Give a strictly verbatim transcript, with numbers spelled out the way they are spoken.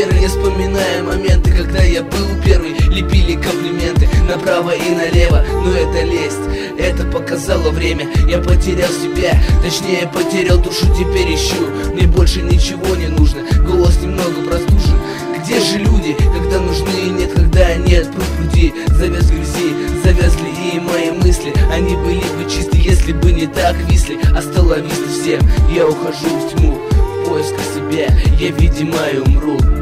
веры. Я вспоминаю моменты, когда я был первый. Лепили комплименты направо и налево, но это лесть, это показало время. Я потерял себя, точнее потерял душу, теперь ищу. Мне больше ничего не нужно, голос немного простужен. Где же люди, когда нужны и нет, когда нет пруд пруди? Завяз в грязи, завязли и мои мысли. Они были бы чисты, если бы не так висли. Остановись всем, я ухожу в тьму, в поисках себя, я, видимо, и умру.